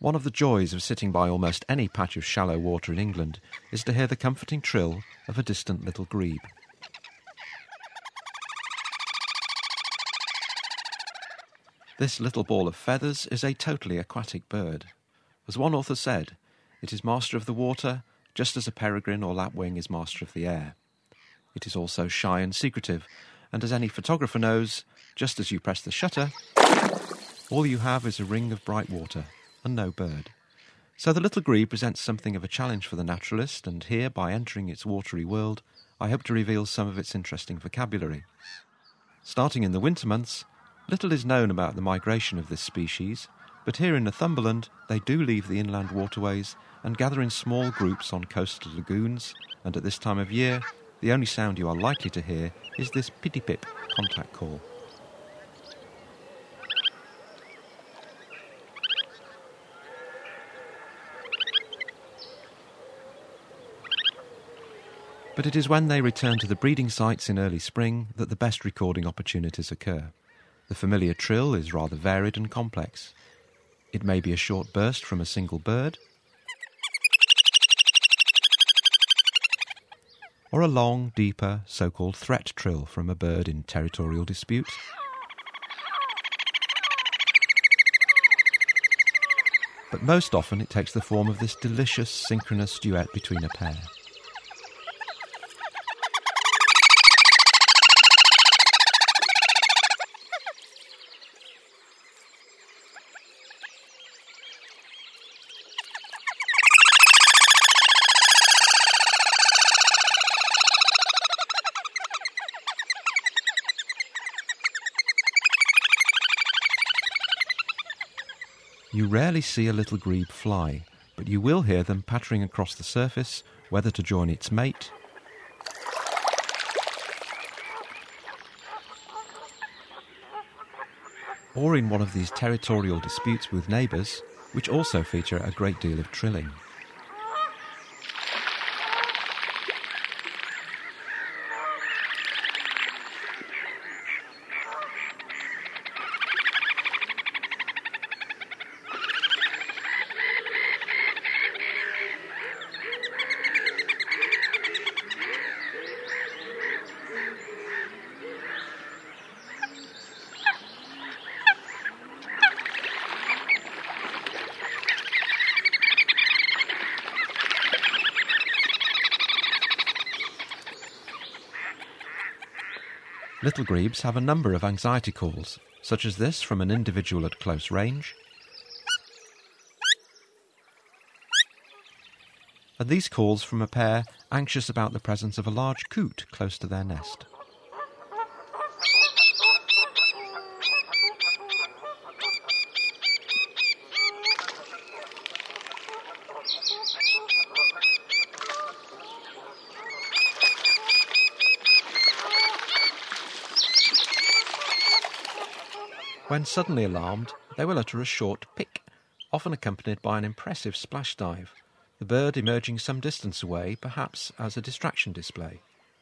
One of the joys of sitting by almost any patch of shallow water in England is to hear the comforting trill of a distant little grebe. This little ball of feathers is a totally aquatic bird. As one author said, it is master of the water, just as a peregrine or lapwing is master of the air. It is also shy and secretive, and as any photographer knows, just as you press the shutter, all you have is a ring of bright water and no bird. So the little grebe presents something of a challenge for the naturalist, and here, by entering its watery world, I hope to reveal some of its interesting vocabulary. Starting in the winter months, little is known about the migration of this species, but here in Northumberland they do leave the inland waterways and gather in small groups on coastal lagoons, and at this time of year, the only sound you are likely to hear is this pitty-pip contact call. But it is when they return to the breeding sites in early spring that the best recording opportunities occur. The familiar trill is rather varied and complex. It may be a short burst from a single bird, or a long, deeper, so-called threat trill from a bird in territorial dispute. But most often it takes the form of this delicious synchronous duet between a pair. You rarely see a little grebe fly, but you will hear them pattering across the surface, whether to join its mate, or in one of these territorial disputes with neighbours, which also feature a great deal of trilling. Little grebes have a number of anxiety calls, such as this from an individual at close range, and these calls from a pair anxious about the presence of a large coot close to their nest. When suddenly alarmed, they will utter a short pick, often accompanied by an impressive splash dive, the bird emerging some distance away, perhaps as a distraction display.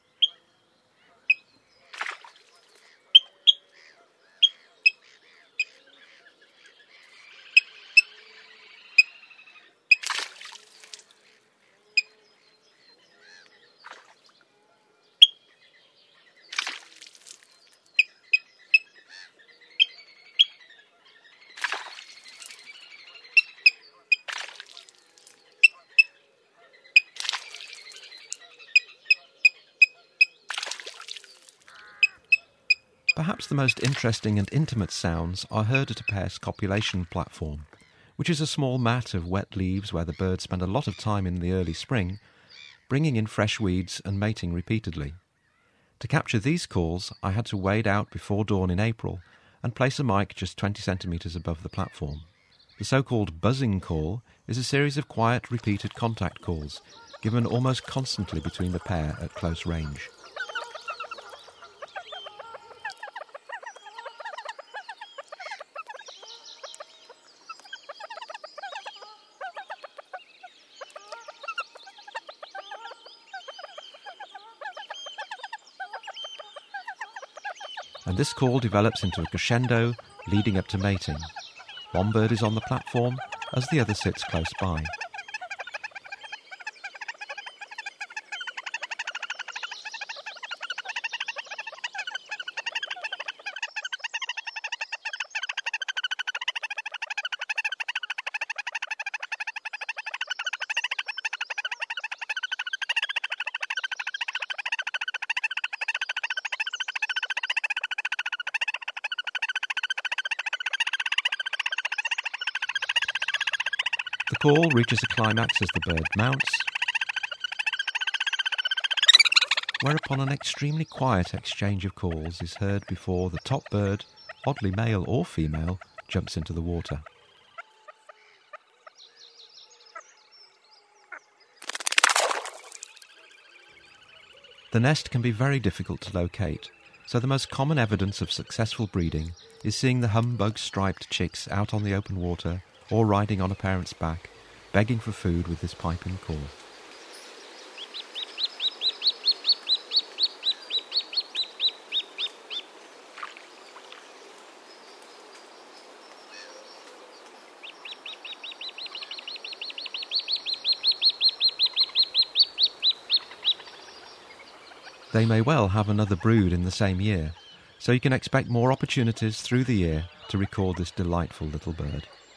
Perhaps the most interesting and intimate sounds are heard at a pair's copulation platform, which is a small mat of wet leaves where the birds spend a lot of time in the early spring, bringing in fresh weeds and mating repeatedly. To capture these calls, I had to wade out before dawn in April and place a mic just 20 centimetres above the platform. The so-called buzzing call is a series of quiet, repeated contact calls, given almost constantly between the pair at close range. And this call develops into a crescendo leading up to mating. One bird is on the platform, as the other sits close by. The call reaches a climax as the bird mounts, whereupon an extremely quiet exchange of calls is heard before the top bird, oddly male or female, jumps into the water. The nest can be very difficult to locate, so the most common evidence of successful breeding is seeing the humbug-striped chicks out on the open water or riding on a parent's back, begging for food with this piping call. They may well have another brood in the same year, so you can expect more opportunities through the year to record this delightful little bird.